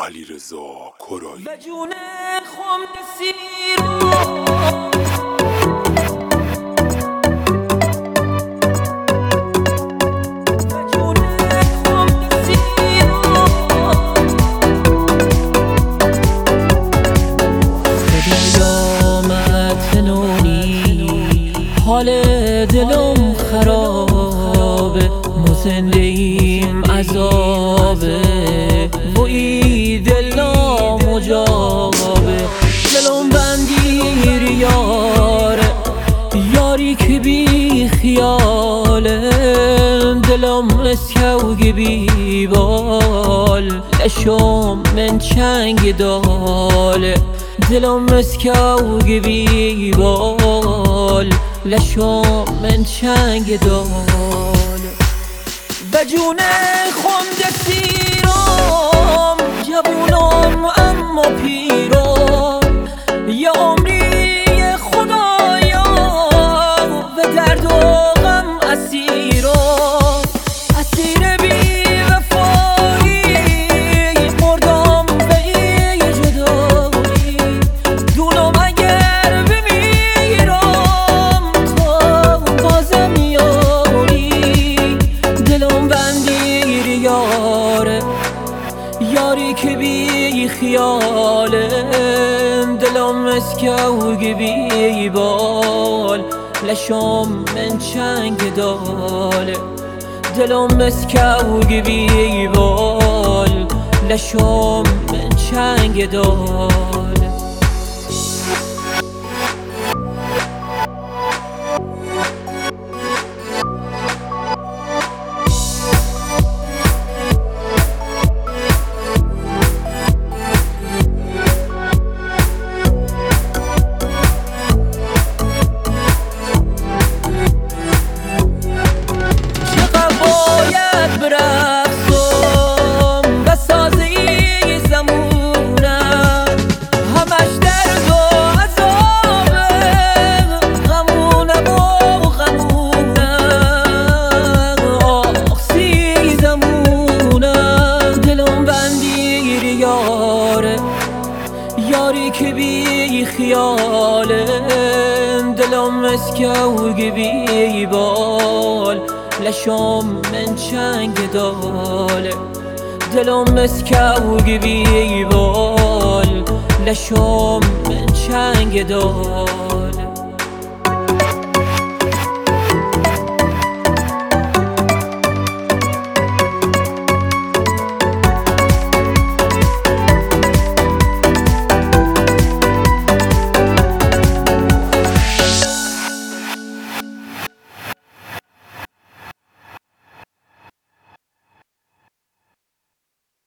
علیرضا کرایی. به جون خم سیرو حال دلم خرابه، ما زنده ایم عذابه، وی دل نامجابه. دلم بندیر یاره، یاری که بی خیاله، دلم اسکوگ بی بال، لشم من چنگ داله. دلم اسکوگ بی بال، لشم من چنگ دال. به جون خمد سیرم جوونم اما پیرم، یه عمری خدایا و درد و غم اسیرم، اسیر بی وفایی مردم به ای جدایی. دونم اگر بمیرم بازم یاری، دلم بندیر یاره، یاری که بی خیاله، دلم اسکوگ بی بال، لشم من چنگ داله. دلم اسکوگ بی بال، لشم من چنگ داله. یاری که بی خیاله، دلم اسکوگ بی بال، لشم من چنگ داله. دلم اسکوگ بی بال، لشم من چنگ داله.